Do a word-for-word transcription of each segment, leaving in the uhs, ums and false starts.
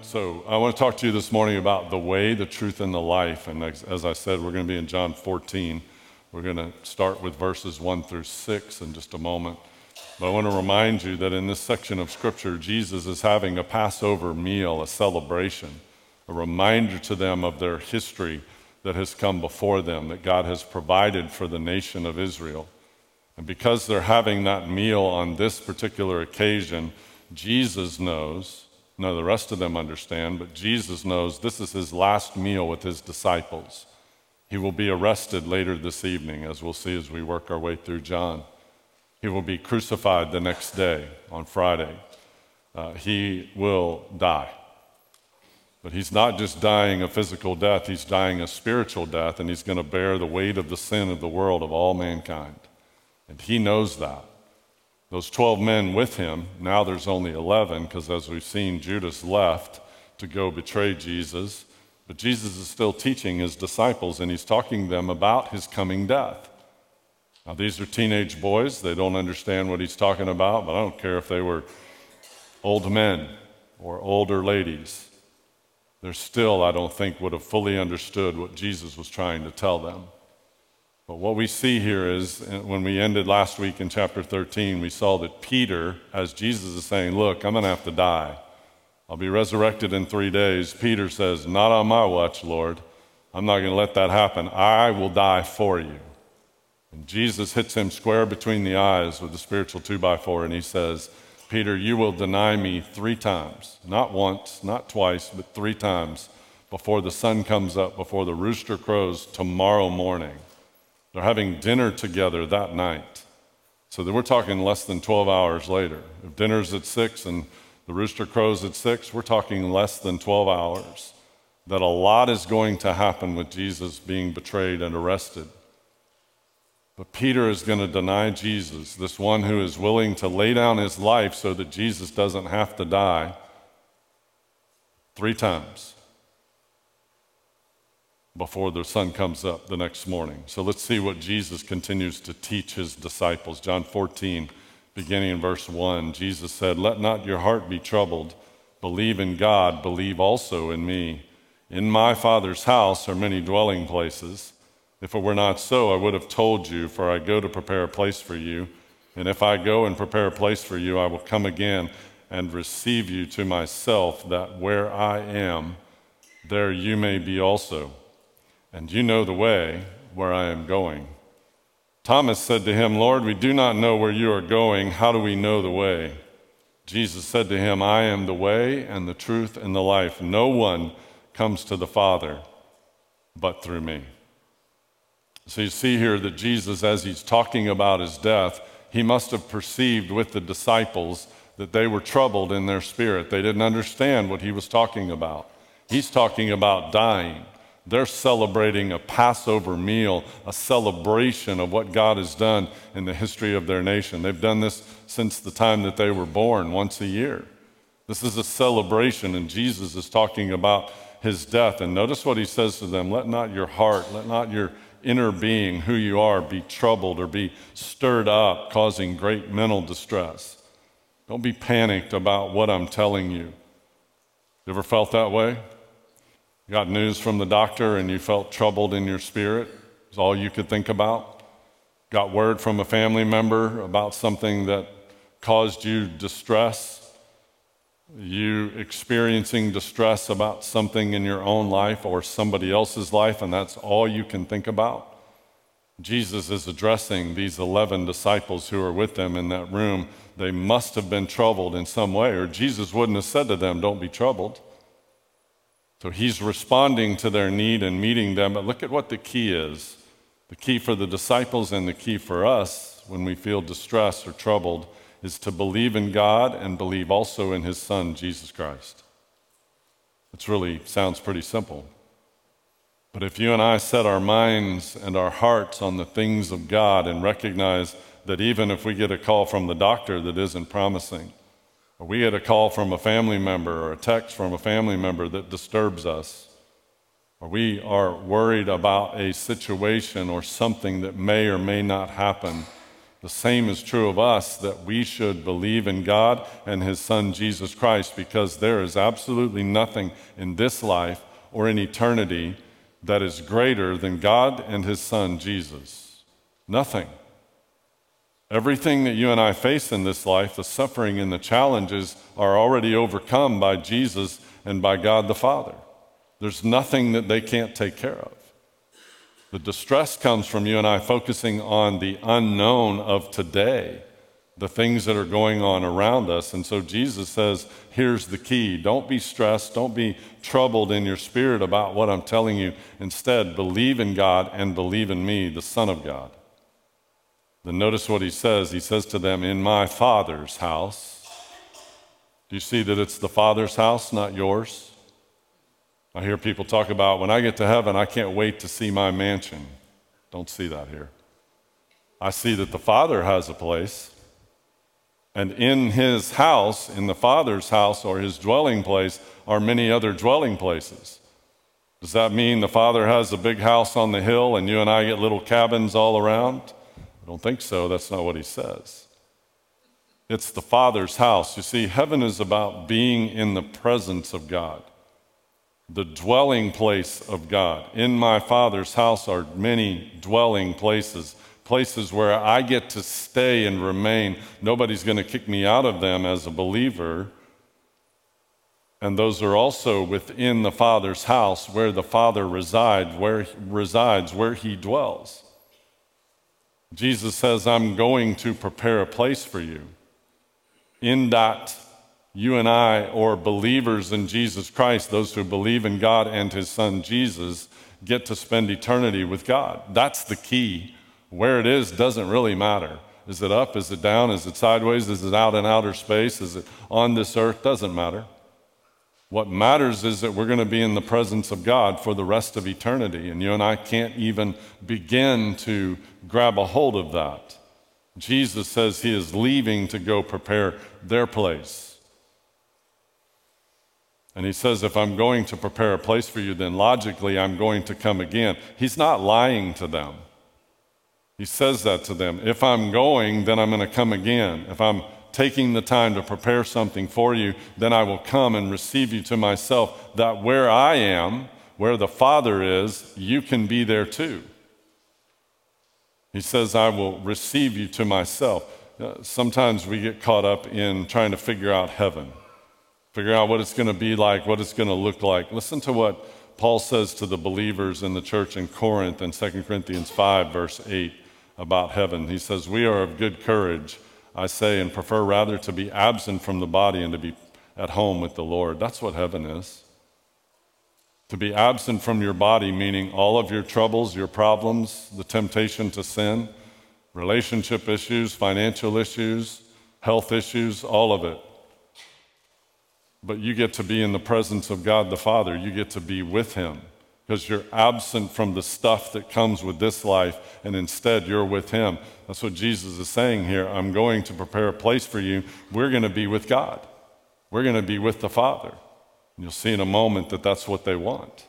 So I want to talk to you this morning about the way, the truth, and the life. And as, as I said, we're going to be in John fourteen. We're going to start with verses one through six in just a moment. But I want to remind you that in this section of Scripture, Jesus is having a Passover meal, a celebration, a reminder to them of their history that has come before them, that God has provided for the nation of Israel. And because they're having that meal on this particular occasion, Jesus knows, none of the rest of them understand, but Jesus knows this is his last meal with his disciples. He will be arrested later this evening, as we'll see as we work our way through John. He will be crucified the next day, on Friday. Uh, he will die. But he's not just dying a physical death, he's dying a spiritual death, and he's going to bear the weight of the sin of the world, of all mankind. And he knows that. Those twelve men with him, now there's only eleven, because as we've seen, Judas left to go betray Jesus. But Jesus is still teaching his disciples, and he's talking to them about his coming death. Now, these are teenage boys. They don't understand what he's talking about, but I don't care if they were old men or older ladies. They still, I don't think, would have fully understood what Jesus was trying to tell them. But what we see here is, when we ended last week in chapter thirteen, we saw that Peter, as Jesus is saying, look, I'm going to have to die. I'll be resurrected in three days. Peter says, not on my watch, Lord. I'm not going to let that happen. I will die for you. And Jesus hits him square between the eyes with the spiritual two by four, and he says, Peter, you will deny me three times, not once, not twice, but three times before the sun comes up, before the rooster crows tomorrow morning. They're having dinner together that night. So that we're talking less than twelve hours later. If dinner's at six and the rooster crows at six, we're talking less than twelve hours. That a lot is going to happen with Jesus being betrayed and arrested. But Peter is going to deny Jesus, this one who is willing to lay down his life so that Jesus doesn't have to die, three times before the sun comes up the next morning. So let's see what Jesus continues to teach his disciples. John fourteen, beginning in verse one, Jesus said, let not your heart be troubled. Believe in God, believe also in me. In my Father's house are many dwelling places. If it were not so, I would have told you, for I go to prepare a place for you. And if I go and prepare a place for you, I will come again and receive you to myself, that where I am, there you may be also. And you know the way where I am going. Thomas said to him, Lord, we do not know where you are going. How do we know the way? Jesus said to him, I am the way and the truth and the life. No one comes to the Father but through me. So you see here that Jesus, as he's talking about his death, he must have perceived with the disciples that they were troubled in their spirit. They didn't understand what he was talking about. He's talking about dying. They're celebrating a Passover meal, a celebration of what God has done in the history of their nation. They've done this since the time that they were born, once a year. This is a celebration, and Jesus is talking about his death. And notice what he says to them, let not your heart, let not your inner being, who you are, be troubled or be stirred up, causing great mental distress. Don't be panicked about what I'm telling you. You ever felt that way? You got news from the doctor and you felt troubled in your spirit? It's all you could think about? Got word from a family member about something that caused you distress? You experiencing distress about something in your own life or somebody else's life, and that's all you can think about? Jesus is addressing these eleven disciples who are with them in that room. They must have been troubled in some way, or Jesus wouldn't have said to them, don't be troubled. So he's responding to their need and meeting them. But look at what the key is. The key for the disciples and the key for us when we feel distressed or troubled is to believe in God and believe also in his Son, Jesus Christ. It really sounds pretty simple. But if you and I set our minds and our hearts on the things of God and recognize that even if we get a call from the doctor that isn't promising, or we get a call from a family member or a text from a family member that disturbs us, or we are worried about a situation or something that may or may not happen The same is true of us, that we should believe in God and his Son, Jesus Christ, because there is absolutely nothing in this life or in eternity that is greater than God and his Son, Jesus. Nothing. Everything that you and I face in this life, the suffering and the challenges, are already overcome by Jesus and by God the Father. There's nothing that they can't take care of. The distress comes from you and I focusing on the unknown of today, the things that are going on around us. And so Jesus says, here's the key. Don't be stressed. Don't be troubled in your spirit about what I'm telling you. Instead, believe in God and believe in me, the Son of God. Then notice what he says. He says to them, in my Father's house. Do you see that it's the Father's house, not yours? I hear people talk about, when I get to heaven, I can't wait to see my mansion. Don't see that here. I see that the Father has a place, and in his house, in the Father's house or his dwelling place, are many other dwelling places. Does that mean the Father has a big house on the hill and you and I get little cabins all around? I don't think so. That's not what he says. It's the Father's house. You see, heaven is about being in the presence of God, the dwelling place of God. In my Father's house are many dwelling places, places where I get to stay and remain. Nobody's going to kick me out of them as a believer. And those are also within the Father's house, where the Father resides, where he resides, where he dwells. Jesus says, I'm going to prepare a place for you. In that, you and I, or believers in Jesus Christ, those who believe in God and his Son Jesus, get to spend eternity with God. That's the key. Where it is doesn't really matter. Is it up? Is it down? Is it sideways? Is it out in outer space? Is it on this earth? Doesn't matter. What matters is that we're going to be in the presence of God for the rest of eternity, and you and I can't even begin to grab a hold of that. Jesus says he is leaving to go prepare their place. And he says, if I'm going to prepare a place for you, then logically I'm going to come again. He's not lying to them. He says that to them. If I'm going, then I'm going to come again. If I'm taking the time to prepare something for you, then I will come and receive you to myself, that where I am, where the Father is, you can be there too. He says, I will receive you to myself. Uh, sometimes we get caught up in trying to figure out heaven, figure out what it's going to be like, what it's going to look like. Listen to what Paul says to the believers in the church in Corinth in Second Corinthians five, verse eight, about heaven. He says, we are of good courage, I say, and prefer rather to be absent from the body and to be at home with the Lord. That's what heaven is. To be absent from your body, meaning all of your troubles, your problems, the temptation to sin, relationship issues, financial issues, health issues, all of it. But you get to be in the presence of God the Father. You get to be with him, because you're absent from the stuff that comes with this life, and instead you're with him. That's what Jesus is saying here. I'm going to prepare a place for you. We're going to be with God. We're going to be with the Father. And you'll see in a moment that that's what they want.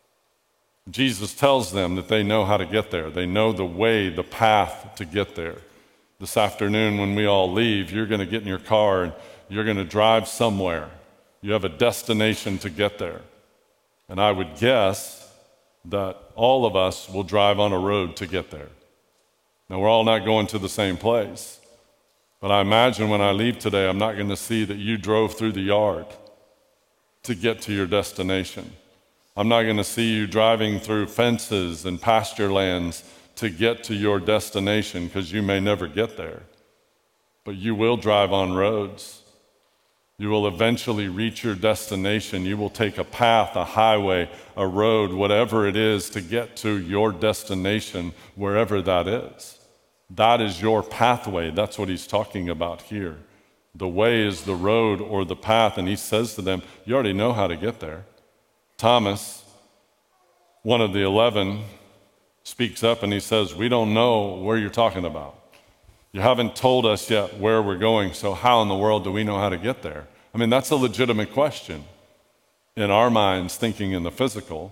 Jesus tells them that they know how to get there. They know the way, the path to get there. This afternoon when we all leave, you're going to get in your car and you're going to drive somewhere. You have a destination to get there. And I would guess that all of us will drive on a road to get there. Now, we're all not going to the same place, but I imagine when I leave today, I'm not going to see that you drove through the yard to get to your destination. I'm not going to see you driving through fences and pasture lands to get to your destination, because you may never get there, but you will drive on roads. You will eventually reach your destination. You will take a path, a highway, a road, whatever it is, to get to your destination, wherever that is. That is your pathway. That's what he's talking about here. The way is the road or the path, and he says to them, you already know how to get there. Thomas, one of the eleven, speaks up and he says, we don't know where you're talking about. You haven't told us yet where we're going, so how in the world do we know how to get there? I mean, that's a legitimate question in our minds, thinking in the physical.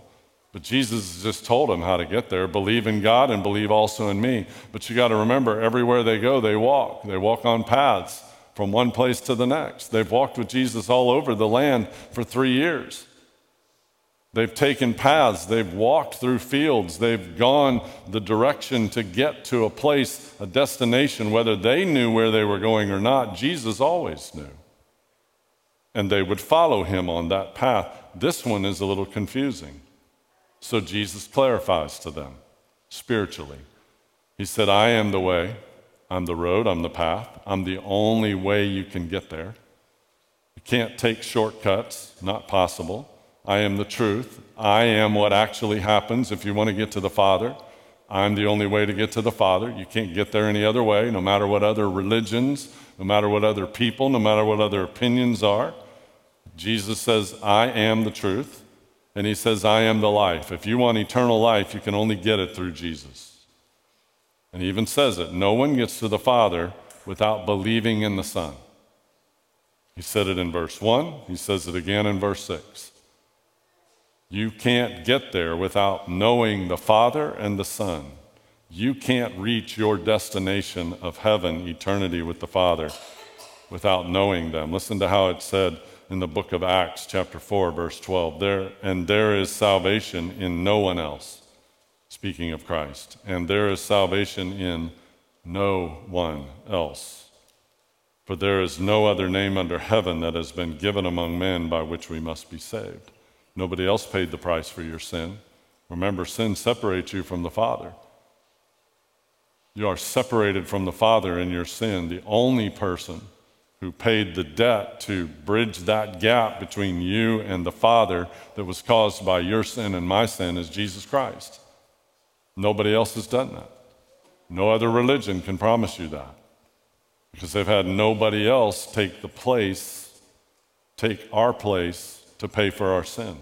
But Jesus just told them how to get there. Believe in God and believe also in me. But you got to remember, everywhere they go, they walk. They walk on paths from one place to the next. They've walked with Jesus all over the land for three years. They've taken paths. They've walked through fields. They've gone the direction to get to a place, a destination, whether they knew where they were going or not. Jesus always knew. And they would follow him on that path. This one is a little confusing. So Jesus clarifies to them spiritually. He said, I am the way, I'm the road, I'm the path, I'm the only way you can get there. You can't take shortcuts, not possible. I am the truth. I am what actually happens if you want to get to the Father. I'm the only way to get to the Father. You can't get there any other way, no matter what other religions, no matter what other people, no matter what other opinions are. Jesus says, I am the truth. And he says, I am the life. If you want eternal life, you can only get it through Jesus. And he even says it, no one gets to the Father without believing in the Son. He said it in verse one. He says it again in verse six. You can't get there without knowing the Father and the Son. You can't reach your destination of heaven, eternity with the Father, without knowing them. Listen to how it's said in the book of Acts, chapter four, verse twelve. There, and there is salvation in no one else, speaking of Christ. And there is salvation in no one else. For there is no other name under heaven that has been given among men by which we must be saved. Nobody else paid the price for your sin. Remember, sin separates you from the Father. You are separated from the Father in your sin. The only person who paid the debt to bridge that gap between you and the Father that was caused by your sin and my sin is Jesus Christ. Nobody else has done that. No other religion can promise you that, because they've had nobody else take the place, take our place to pay for our sin.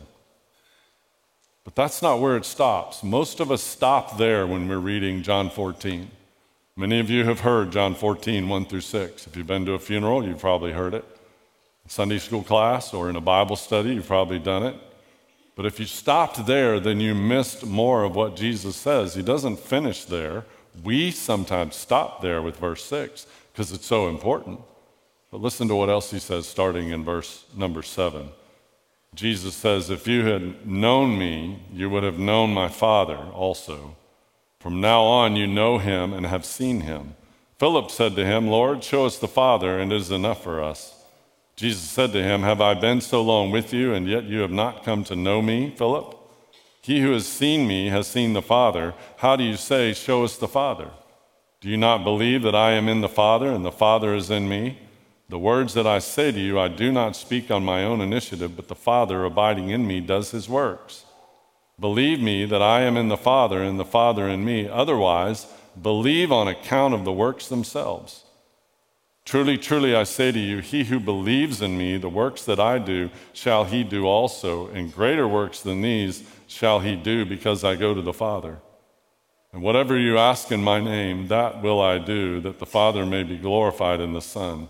But that's not where it stops. Most of us stop there when we're reading John fourteen. Many of you have heard John fourteen, one through six. If you've been to a funeral, you've probably heard it. In Sunday school class or in a Bible study, you've probably done it. But if you stopped there, then you missed more of what Jesus says. He doesn't finish there. We sometimes stop there with verse six because it's so important. But listen to what else he says starting in verse number seven. Jesus says, if you had known me, you would have known my Father also. From now on, you know him and have seen him. Philip said to him, Lord, show us the Father, and it is enough for us. Jesus said to him, have I been so long with you, and yet you have not come to know me, Philip? He who has seen me has seen the Father. How do you say, show us the Father? Do you not believe that I am in the Father, and the Father is in me? The words that I say to you, I do not speak on my own initiative, but the Father abiding in me does his works. Believe me that I am in the Father and the Father in me. Otherwise, believe on account of the works themselves. Truly, truly, I say to you, he who believes in me, the works that I do, shall he do also, and greater works than these shall he do, because I go to the Father. And whatever you ask in my name, that will I do, that the Father may be glorified in the Son.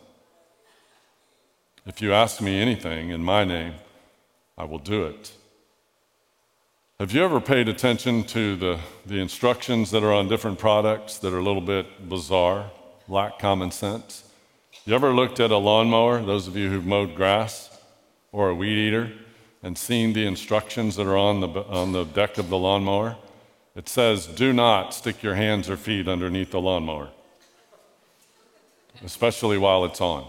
If you ask me anything in my name, I will do it. Have you ever paid attention to the, the instructions that are on different products that are a little bit bizarre, lack common sense? You ever looked at a lawnmower, those of you who've mowed grass, or a weed eater, and seen the instructions that are on the, on the deck of the lawnmower? It says, do not stick your hands or feet underneath the lawnmower, especially while it's on.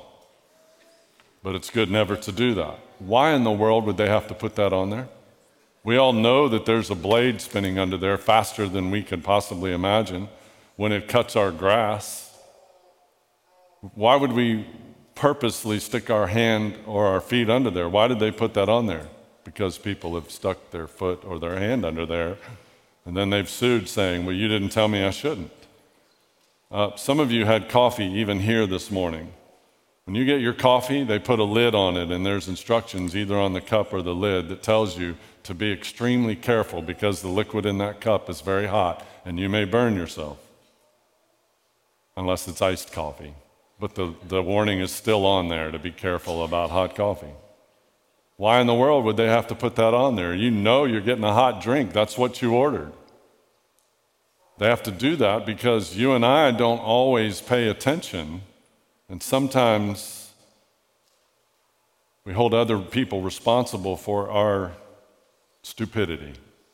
But it's good never to do that. Why in the world would they have to put that on there? We all know that there's a blade spinning under there faster than we could possibly imagine when it cuts our grass. Why would we purposely stick our hand or our feet under there? Why did they put that on there? Because people have stuck their foot or their hand under there, and then they've sued saying, well, you didn't tell me I shouldn't. Uh, some of you had coffee even here this morning. When you get your coffee, they put a lid on it, and there's instructions either on the cup or the lid that tells you to be extremely careful because the liquid in that cup is very hot, and you may burn yourself, unless it's iced coffee. But the, the warning is still on there to be careful about hot coffee. Why in the world would they have to put that on there? You know you're getting a hot drink. That's what you ordered. They have to do that because you and I don't always pay attention, and sometimes we hold other people responsible for our stupidity,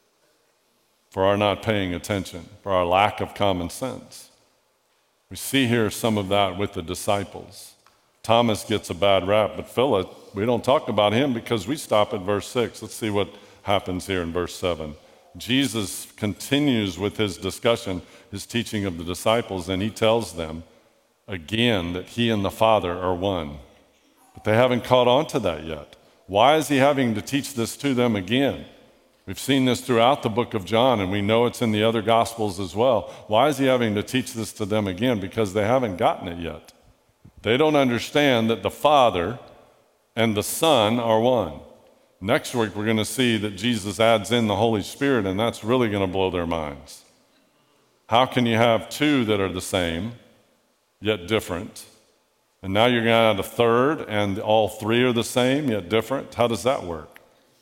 for our not paying attention, for our lack of common sense. We see here some of that with the disciples. Thomas gets a bad rap, but Philip, we don't talk about him because we stop at verse six. Let's see what happens here in verse seven. Jesus continues with his discussion, his teaching of the disciples, and he tells them again that he and the Father are one. But they haven't caught on to that yet. Why is he having to teach this to them again? We've seen this throughout the book of John, and we know it's in the other Gospels as well. Why is he having to teach this to them again? Because they haven't gotten it yet. They don't understand that the Father and the Son are one. Next week, we're going to see that Jesus adds in the Holy Spirit, and that's really going to blow their minds. How can you have two that are the same, yet different? And now you're going to add a third, and all three are the same, yet different? How does that work?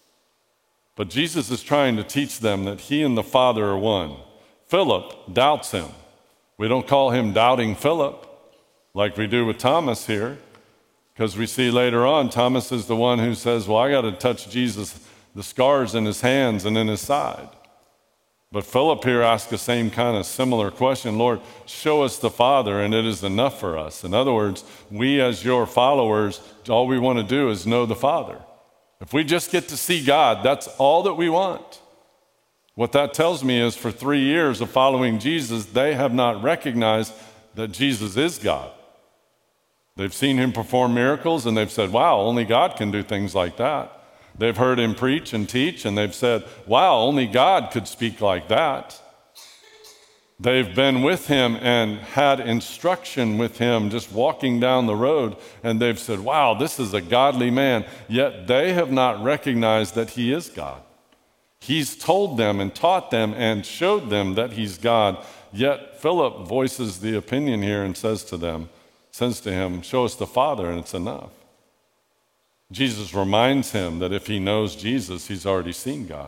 But Jesus is trying to teach them that he and the Father are one. Philip doubts him. We don't call him doubting Philip like we do with Thomas here, because we see later on Thomas is the one who says, well, I got to touch Jesus, the scars in his hands and in his side. But Philip here asks the same kind of similar question, Lord, show us the Father and it is enough for us. In other words, we as your followers, all we want to do is know the Father. If we just get to see God, that's all that we want. What that tells me is for three years of following Jesus, they have not recognized that Jesus is God. They've seen him perform miracles and they've said, wow, only God can do things like that. They've heard him preach and teach and they've said, wow, only God could speak like that. They've been with him and had instruction with him just walking down the road, and they've said, wow, this is a godly man. Yet they have not recognized that he is God. He's told them and taught them and showed them that he's God. Yet Philip voices the opinion here and says to them, says to him, show us the Father and it's enough. Jesus reminds him that if he knows Jesus, he's already seen God.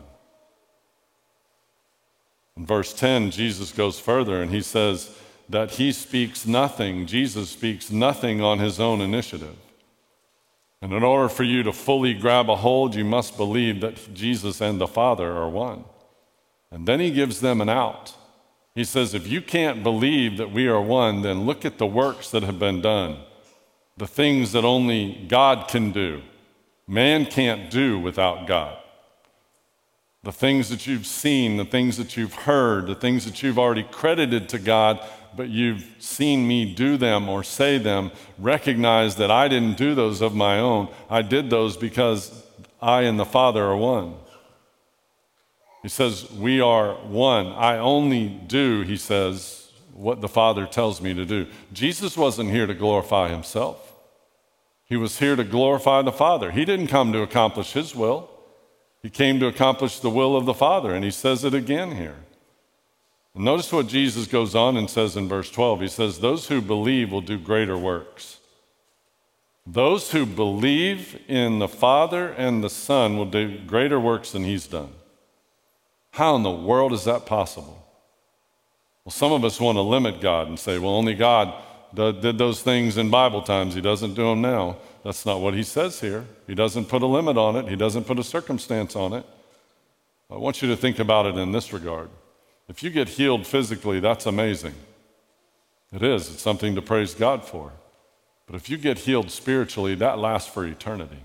In verse ten, Jesus goes further and he says that he speaks nothing, Jesus speaks nothing on his own initiative. And in order for you to fully grab a hold, you must believe that Jesus and the Father are one. And then he gives them an out. He says, if you can't believe that we are one, then look at the works that have been done, the things that only God can do. Man can't do without God. The things that you've seen, the things that you've heard, the things that you've already credited to God, but you've seen me do them or say them, recognize that I didn't do those of my own. I did those because I and the Father are one. He says, we are one. I only do, he says, what the Father tells me to do. Jesus wasn't here to glorify himself. He was here to glorify the Father. He didn't come to accomplish his will. He came to accomplish the will of the Father, and he says it again here. And notice what Jesus goes on and says in verse twelve. He says, those who believe will do greater works. Those who believe in the Father and the Son will do greater works than he's done. How in the world is that possible? Well, some of us want to limit God and say, well, only God did those things in Bible times. He doesn't do them now. That's not what he says here. He doesn't put a limit on it. He doesn't put a circumstance on it. I want you to think about it in this regard. If you get healed physically, that's amazing. It is. It's something to praise God for. But if you get healed spiritually, that lasts for eternity.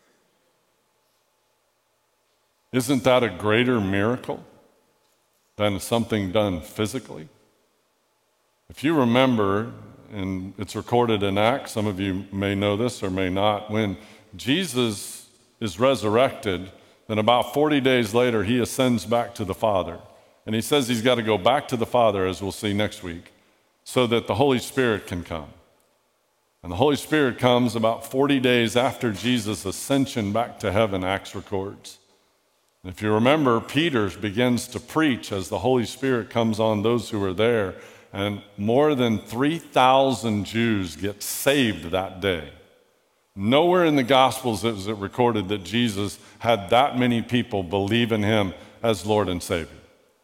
Isn't that a greater miracle than something done physically? If you remember, and it's recorded in Acts, some of you may know this or may not, when Jesus is resurrected, then about forty days later, he ascends back to the Father. And he says he's got to go back to the Father, as we'll see next week, so that the Holy Spirit can come. And the Holy Spirit comes about forty days after Jesus' ascension back to heaven, Acts records. And if you remember, Peter begins to preach as the Holy Spirit comes on those who are there. And more than three thousand Jews get saved that day. Nowhere in the Gospels is it recorded that Jesus had that many people believe in him as Lord and Savior.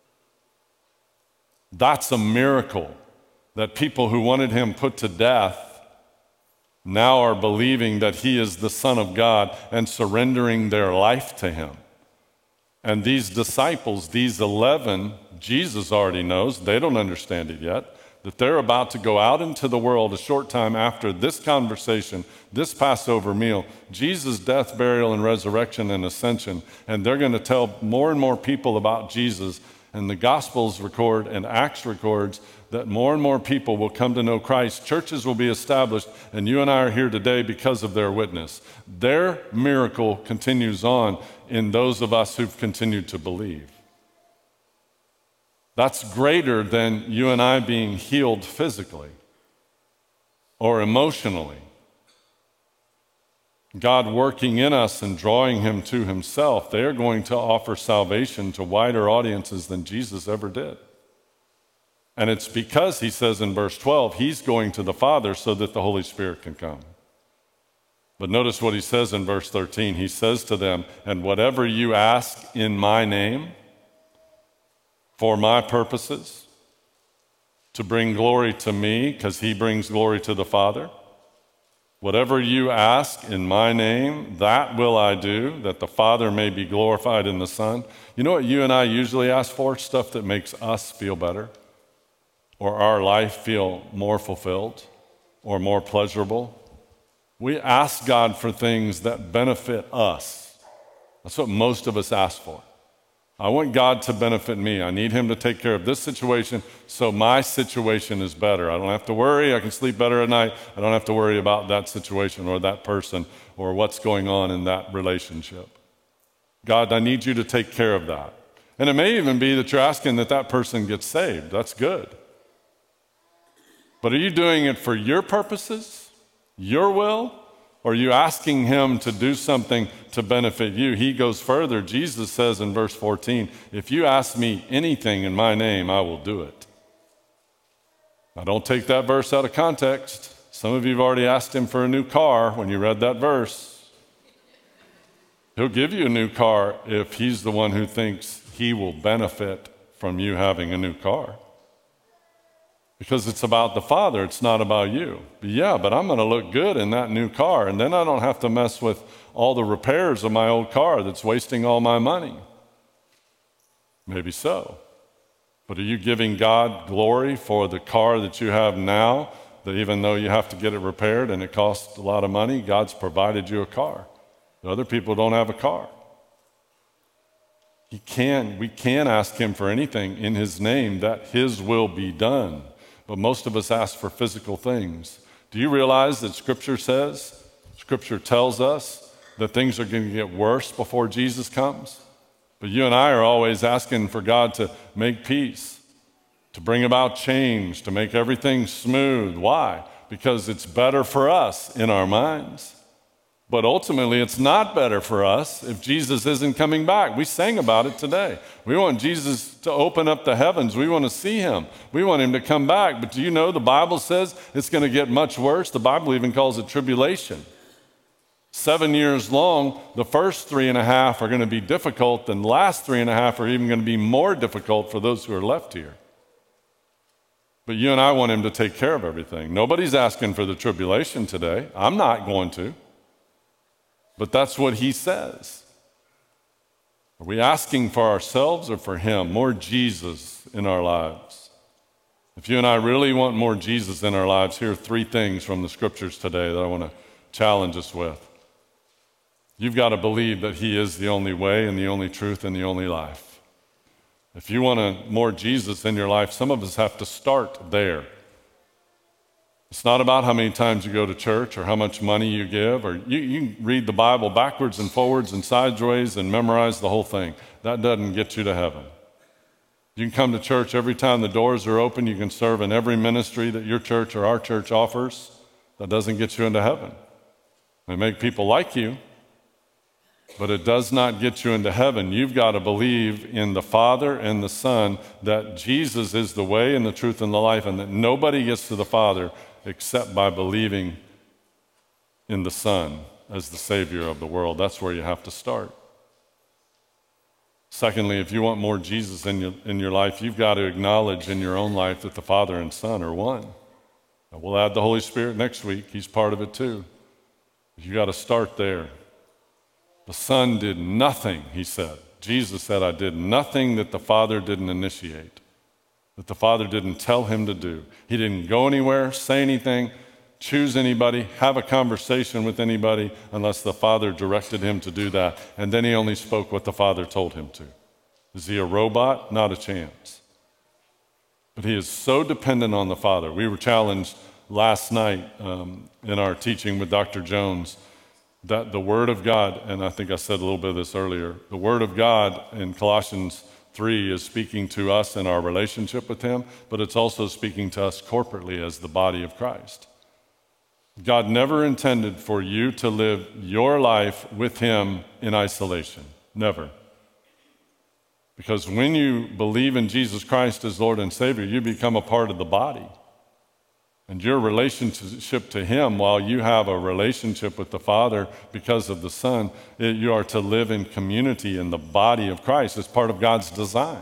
That's a miracle, that people who wanted him put to death now are believing that he is the Son of God and surrendering their life to him. And these disciples, these eleven, Jesus already knows, they don't understand it yet, that they're about to go out into the world a short time after this conversation, this Passover meal, Jesus' death, burial, and resurrection and ascension, and they're going to tell more and more people about Jesus. And the Gospels record and Acts records that more and more people will come to know Christ. Churches will be established, and you and I are here today because of their witness. Their miracle continues on in those of us who've continued to believe. That's greater than you and I being healed physically or emotionally. God working in us and drawing him to himself, they are going to offer salvation to wider audiences than Jesus ever did. And it's because, he says in verse twelve, he's going to the Father so that the Holy Spirit can come. But notice what he says in verse thirteen. He says to them, and whatever you ask in my name, for my purposes, to bring glory to me, because he brings glory to the Father, whatever you ask in my name, that will I do, that the Father may be glorified in the Son. You know what you and I usually ask for? Stuff that makes us feel better, or our life feel more fulfilled, or more pleasurable. We ask God for things that benefit us. That's what most of us ask for. I want God to benefit me. I need him to take care of this situation so my situation is better. I don't have to worry. I can sleep better at night. I don't have to worry about that situation or that person or what's going on in that relationship. God, I need you to take care of that. And it may even be that you're asking that that person gets saved. That's good. But are you doing it for your purposes, your will? Or are you asking him to do something to benefit you? He goes further. Jesus says in verse fourteen, if you ask me anything in my name, I will do it. Now don't take that verse out of context. Some of you have already asked him for a new car when you read that verse. He'll give you a new car if he's the one who thinks he will benefit from you having a new car. Because it's about the Father, it's not about you. But yeah, but I'm going to look good in that new car, and then I don't have to mess with all the repairs of my old car that's wasting all my money. Maybe so. But are you giving God glory for the car that you have now, that even though you have to get it repaired and it costs a lot of money, God's provided you a car? The other people don't have a car. He can, we can ask him for anything in his name, that his will be done. But most of us ask for physical things. Do you realize that Scripture says, Scripture tells us that things are going to get worse before Jesus comes? But you and I are always asking for God to make peace, to bring about change, to make everything smooth. Why? Because it's better for us in our minds. But ultimately, it's not better for us if Jesus isn't coming back. We sang about it today. We want Jesus to open up the heavens. We want to see him. We want him to come back. But do you know the Bible says it's going to get much worse? The Bible even calls it tribulation. Seven years long, the first three and a half are going to be difficult, and the last three and a half are even going to be more difficult for those who are left here. But you and I want him to take care of everything. Nobody's asking for the tribulation today. I'm not going to. But that's what he says. Are we asking for ourselves or for him? More Jesus in our lives. If you and I really want more Jesus in our lives, here are three things from the Scriptures today that I want to challenge us with. You've got to believe that he is the only way and the only truth and the only life. If you want a, more Jesus in your life, some of us have to start there. It's not about how many times you go to church or how much money you give, or you, you can read the Bible backwards and forwards and sideways and memorize the whole thing. That doesn't get you to heaven. You can come to church every time the doors are open. You can serve in every ministry that your church or our church offers. That doesn't get you into heaven. It may make people like you, but it does not get you into heaven. You've got to believe in the Father and the Son, that Jesus is the way and the truth and the life, and that nobody gets to the Father except by believing in the Son as the Savior of the world. That's where you have to start. Secondly, if you want more Jesus in your, in your life, you've got to acknowledge in your own life that the Father and Son are one. Now, we'll add the Holy Spirit next week. He's part of it too. But you got to start there. The Son did nothing, he said. Jesus said, I did nothing that the Father didn't initiate, that the Father didn't tell him to do. He didn't go anywhere, say anything, choose anybody, have a conversation with anybody unless the Father directed him to do that. And then he only spoke what the Father told him to. Is he a robot? Not a chance. But he is so dependent on the Father. We were challenged last night um, in our teaching with Doctor Jones that the Word of God, and I think I said a little bit of this earlier, the Word of God in Colossians three is speaking to us in our relationship with him, but it's also speaking to us corporately as the body of Christ. God never intended for you to live your life with him in isolation. Never. Because when you believe in Jesus Christ as Lord and Savior, you become a part of the body. And your relationship to him, while you have a relationship with the Father because of the Son, it, you are to live in community in the body of Christ. It's part of God's design.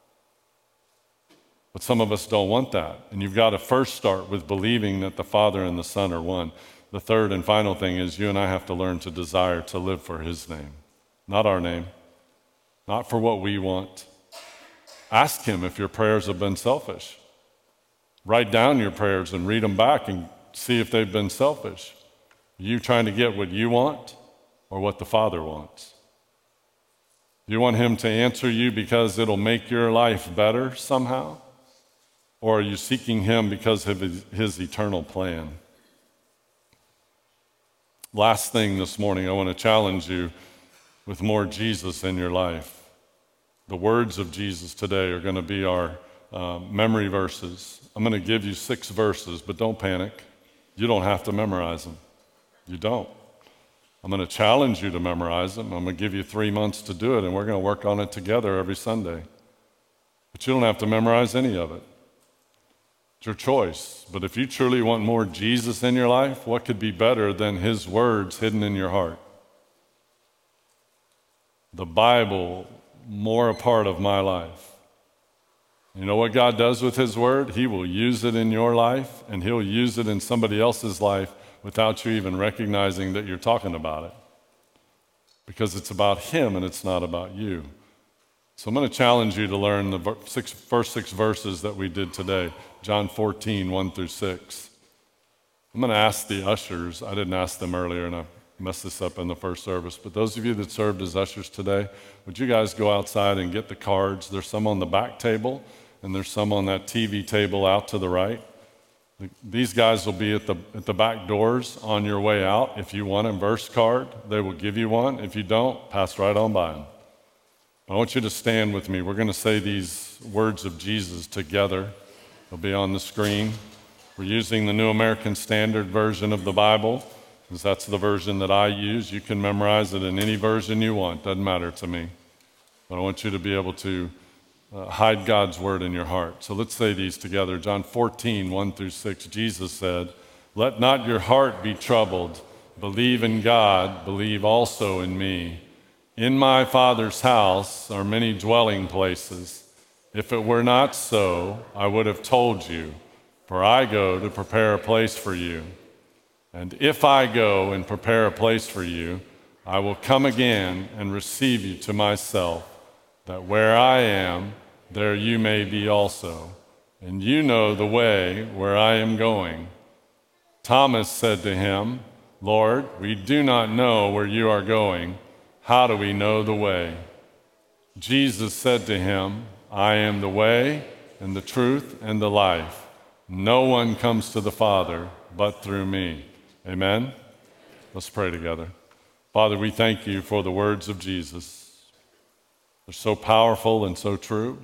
But some of us don't want that. And you've got to first start with believing that the Father and the Son are one. The third and final thing is you and I have to learn to desire to live for his name, not our name, not for what we want. Ask him if your prayers have been selfish. Write down your prayers and read them back and see if they've been selfish. Are you trying to get what you want or what the Father wants? Do you want him to answer you because it'll make your life better somehow? Or are you seeking him because of his, his eternal plan? Last thing this morning, I want to challenge you with more Jesus in your life. The words of Jesus today are going to be our uh, memory verses. I'm going to give you six verses, but don't panic. You don't have to memorize them. You don't. I'm going to challenge you to memorize them. I'm going to give you three months to do it, and we're going to work on it together every Sunday. But you don't have to memorize any of it. It's your choice. But if you truly want more Jesus in your life, what could be better than his words hidden in your heart? The Bible, more a part of my life. You know what God does with his word? He will use it in your life, and he'll use it in somebody else's life without you even recognizing that you're talking about it. Because it's about him and it's not about you. So I'm going to challenge you to learn the six, first six verses that we did today. John fourteen, one through six. I'm going to ask the ushers. I didn't ask them earlier, and I messed this up in the first service. But those of you that served as ushers today, would you guys go outside and get the cards? There's some on the back table, and there's some on that T V table out to the right. These guys will be at the at the back doors on your way out. If you want a verse card, they will give you one. If you don't, pass right on by them. I want you to stand with me. We're going to say these words of Jesus together. They'll be on the screen. We're using the New American Standard Version of the Bible, because that's the version that I use. You can memorize it in any version you want. Doesn't matter to me. But I want you to be able to uh, hide God's word in your heart. So let's say these together. John fourteen, one through six, Jesus said, "Let not your heart be troubled. Believe in God. Believe also in me. In my Father's house are many dwelling places. If it were not so, I would have told you, for I go to prepare a place for you. And if I go and prepare a place for you, I will come again and receive you to myself, that where I am, there you may be also. And you know the way where I am going." Thomas said to him, "Lord, we do not know where you are going. How do we know the way?" Jesus said to him, "I am the way and the truth and the life. No one comes to the Father but through me." Amen? Let's pray together. Father, we thank you for the words of Jesus. They're so powerful and so true.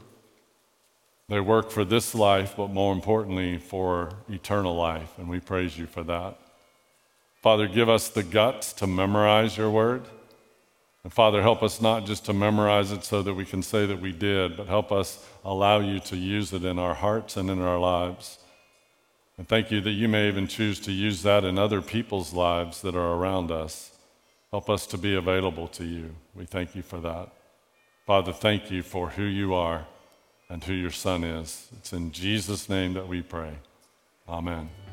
They work for this life, but more importantly, for eternal life, and we praise you for that. Father, give us the guts to memorize your word. And Father, help us not just to memorize it so that we can say that we did, but help us allow you to use it in our hearts and in our lives. And thank you that you may even choose to use that in other people's lives that are around us. Help us to be available to you. We thank you for that. Father, thank you for who you are and who your Son is. It's in Jesus' name that we pray. Amen.